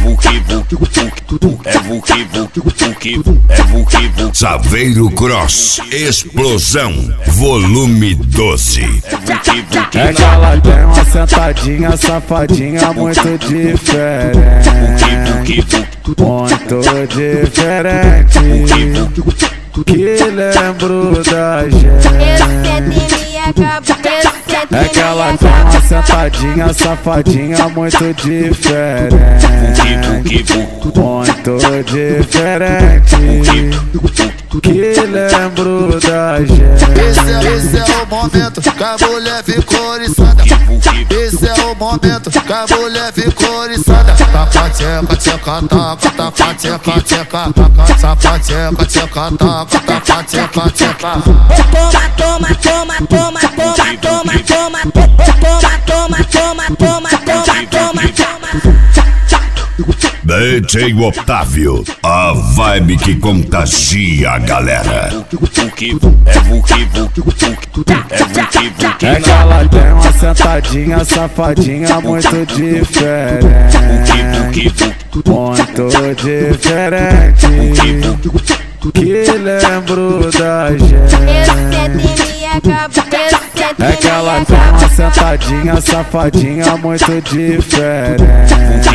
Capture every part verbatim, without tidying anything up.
vuki vuki vuki, é vuki vuki vuki, é vuki vuki. Saveiro Cross, explosão, volume doze. É vuki vuki. É que ela tem uma sentadinha safadinha muito diferente, Vuki vuki, muito diferente, que lembro da gente. É que ela tem uma sentadinha safadinha muito diferente, muito diferente, que lembro da gente. Esse é, esse é o momento que a mulher ficou oriçada. Esse é o momento que a mulher ficou oriçada. Taca, tcheca, tcheca, taca, taca, tcheca, tcheca, taca, taca, tcheca, tcheca, taca, taca, tcheca, tcheca. Toma, toma, toma, toma, toma, toma, toma, toma, toma, toma, toma, toma, toma, toma. D J Otávio, a vibe que contagia a galera. é vuki vuki vuki, é vuki vuki. É que ela tem uma sentadinha safadinha muito diferente, muito diferente, que lembro da gente. É que ela tem uma sentadinha safadinha muito diferente,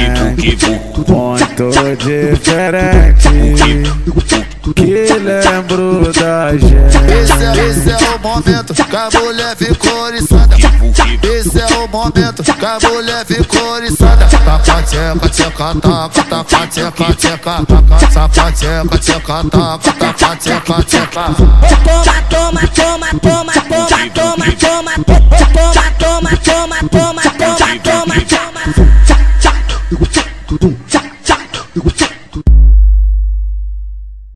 muito diferente, que lembro da gente. Esse é, esse é o momento que a mulher ficou oriçada. Esse é o momento que a mulher ficou oriçada. Taca, tcheca, tcheca, taca, taca, tcheca, tcheca, taca, tcheca, tcheca, taca, taca, tcheca, tcheca. Toma, toma, toma, toma, toma, toma, toma, toma, toma, toma, toma, toma, toma, toma.